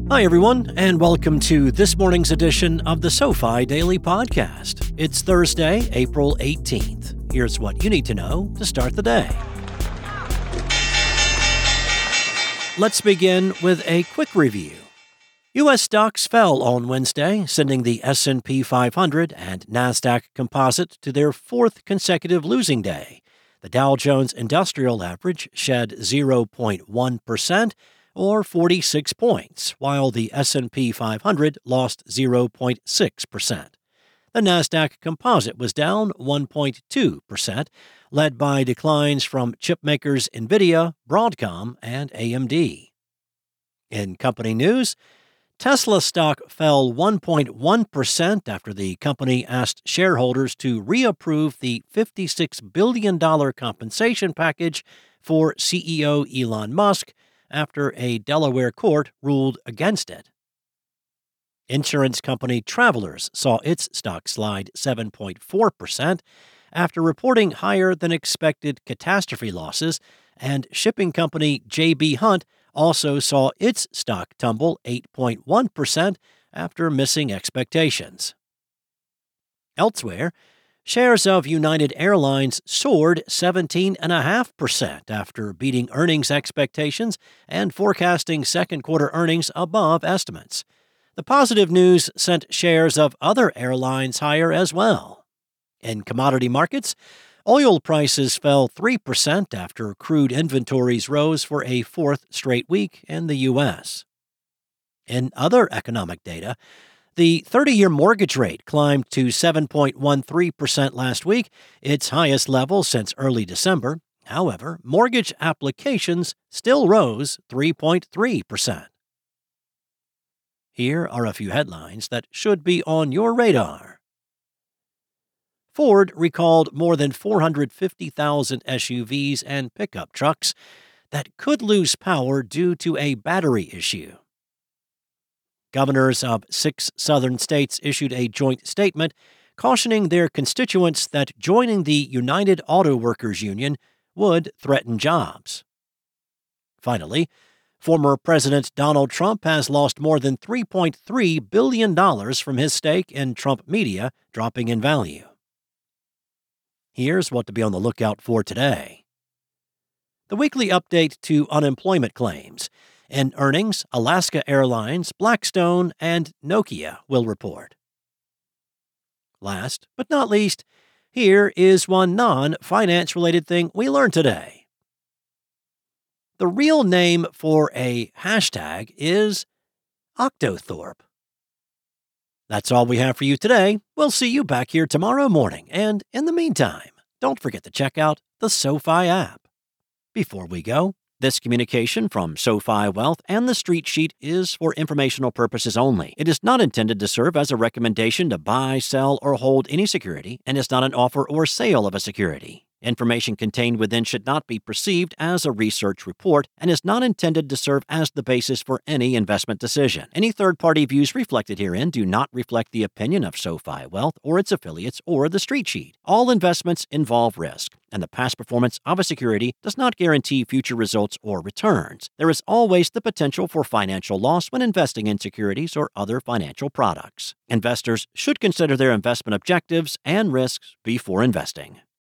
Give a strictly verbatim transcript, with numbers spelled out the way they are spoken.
Hi, everyone, and welcome to this morning's edition of the SoFi Daily Podcast. It's Thursday, April eighteenth. Here's what you need to know to start the day. Let's begin with a quick review. U S stocks fell on Wednesday, sending the S and P five hundred and NASDAQ Composite to their fourth consecutive losing day. The Dow Jones Industrial Average shed zero point one percent, or forty-six points, while the S and P five hundred lost zero point six percent. The NASDAQ Composite was down one point two percent, led by declines from chip makers NVIDIA, Broadcom, and A M D. In company news, Tesla stock fell one point one percent after the company asked shareholders to reapprove the fifty-six billion dollars compensation package for C E O Elon Musk after a Delaware court ruled against it. Insurance company Travelers saw its stock slide seven point four percent after reporting higher than expected catastrophe losses, and shipping company J B. Hunt also saw its stock tumble eight point one percent after missing expectations. Elsewhere, shares of United Airlines soared seventeen point five percent after beating earnings expectations and forecasting second quarter earnings above estimates. The positive news sent shares of other airlines higher as well. In commodity markets, oil prices fell three percent after crude inventories rose for a fourth straight week in the U S. In other economic data, the thirty-year mortgage rate climbed to seven point one three percent last week, its highest level since early December. However, mortgage applications still rose three point three percent. Here are a few headlines that should be on your radar. Ford recalled more than four hundred fifty thousand S U Vs and pickup trucks that could lose power due to a battery issue. Governors of six southern states issued a joint statement cautioning their constituents that joining the United Auto Workers Union would threaten jobs. Finally, former President Donald Trump has lost more than three point three billion dollars from his stake in Trump Media, dropping in value. Here's what to be on the lookout for today. The weekly update to unemployment claims. In earnings, Alaska Airlines, Blackstone, and Nokia will report. Last but not least, here is one non-finance related thing we learned today. The real name for a hashtag is Octothorpe. That's all we have for you today. We'll see you back here tomorrow morning, and in the meantime, don't forget to check out the SoFi app. Before we go, this communication from SoFi Wealth and the Street Sheet is for informational purposes only. It is not intended to serve as a recommendation to buy, sell, or hold any security, and is not an offer or sale of a security. Information contained within should not be perceived as a research report and is not intended to serve as the basis for any investment decision. Any third-party views reflected herein do not reflect the opinion of SoFi Wealth or its affiliates or the Street Sheet. All investments involve risk, and the past performance of a security does not guarantee future results or returns. There is always the potential for financial loss when investing in securities or other financial products. Investors should consider their investment objectives and risks before investing.